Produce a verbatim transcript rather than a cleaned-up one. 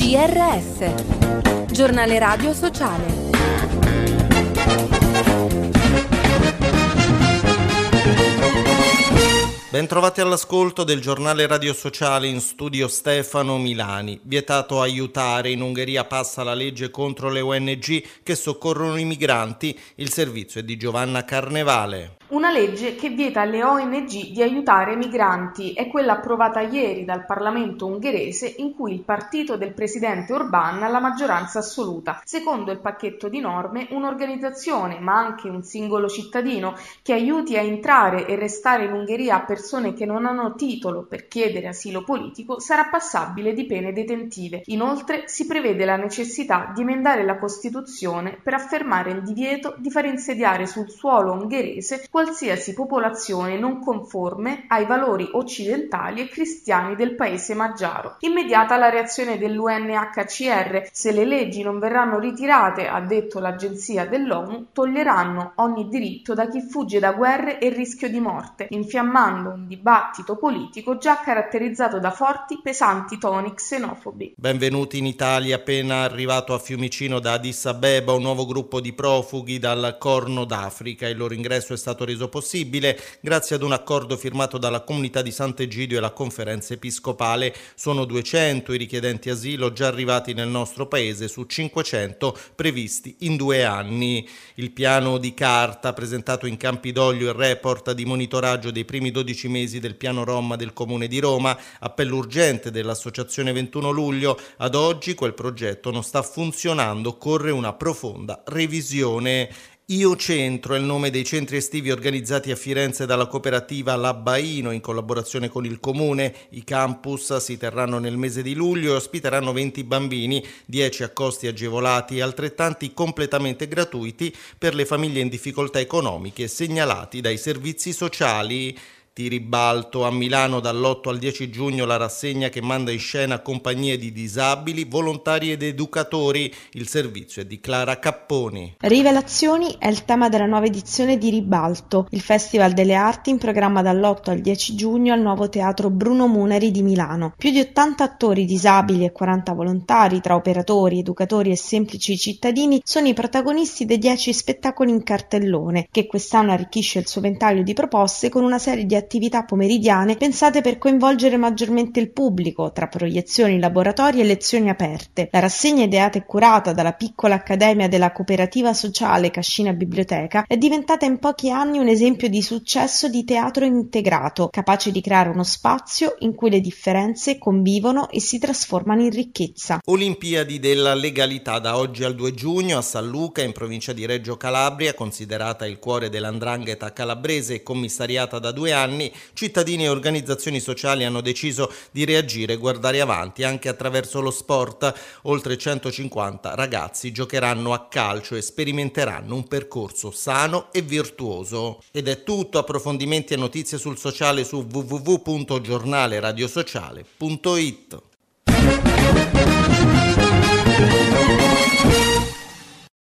G R S, Giornale Radio Sociale. Bentrovati all'ascolto del giornale Radio Sociale, in studio Stefano Milani. Vietato aiutare, in Ungheria passa la legge contro le O N G che soccorrono i migranti. Il servizio è di Giovanna Carnevale. Una legge che vieta alle O N G di aiutare i migranti è quella approvata ieri dal Parlamento ungherese, in cui il partito del presidente Orbán ha la maggioranza assoluta. Secondo il pacchetto di norme, un'organizzazione, ma anche un singolo cittadino, che aiuti a entrare e restare in Ungheria a persone che non hanno titolo per chiedere asilo politico sarà passabile di pene detentive. Inoltre si prevede la necessità di emendare la Costituzione per affermare il divieto di far insediare sul suolo ungherese qualsiasi popolazione non conforme ai valori occidentali e cristiani del paese magiaro. Immediata la reazione dell'U N H C R: se le leggi non verranno ritirate, ha detto l'agenzia dell'ONU, toglieranno ogni diritto da chi fugge da guerre e rischio di morte, infiammando un dibattito politico già caratterizzato da forti, pesanti toni xenofobi. Benvenuti in Italia. Appena arrivato a Fiumicino da Addis Abeba un nuovo gruppo di profughi dal Corno d'Africa. Il loro ingresso è stato reso possibile grazie ad un accordo firmato dalla comunità di Sant'Egidio e la conferenza episcopale. Sono duecento i richiedenti asilo già arrivati nel nostro paese su cinquecento previsti in due anni. Il piano di carta presentato in Campidoglio, il report di monitoraggio dei primi dodici mesi del piano Rom del Comune di Roma, appello urgente dell'Associazione ventuno luglio. Ad oggi quel progetto non sta funzionando, occorre una profonda revisione. Io Centro è il nome dei centri estivi organizzati a Firenze dalla cooperativa Labbaino in collaborazione con il comune. I campus si terranno nel mese di luglio e ospiteranno venti bambini, dieci a costi agevolati e altrettanti completamente gratuiti per le famiglie in difficoltà economiche segnalati dai servizi sociali. Di ribalto a Milano dall'otto al dieci giugno la rassegna che manda in scena compagnie di disabili, volontari ed educatori. Il servizio è di Clara Capponi. Rivelazioni è il tema della nuova edizione di Ribalto, il Festival delle Arti in programma dall'otto al dieci giugno al nuovo teatro Bruno Muneri di Milano. Più di ottanta attori disabili e quaranta volontari, tra operatori, educatori e semplici cittadini, sono i protagonisti dei dieci spettacoli in cartellone, che quest'anno arricchisce il suo ventaglio di proposte con una serie di attività pomeridiane pensate per coinvolgere maggiormente il pubblico, tra proiezioni, laboratori e lezioni aperte. La rassegna, ideata e curata dalla piccola accademia della cooperativa sociale Cascina Biblioteca, è diventata in pochi anni un esempio di successo di teatro integrato, capace di creare uno spazio in cui le differenze convivono e si trasformano in ricchezza. Olimpiadi della legalità da oggi al due giugno a San Luca, in provincia di Reggio Calabria, considerata il cuore dell'andrangheta calabrese e commissariata da due anni. Cittadini e organizzazioni sociali hanno deciso di reagire e guardare avanti anche attraverso lo sport. Oltre centocinquanta ragazzi giocheranno a calcio e sperimenteranno un percorso sano e virtuoso. Ed è tutto. Approfondimenti e notizie sul sociale su w w w punto giornale radio sociale punto i t.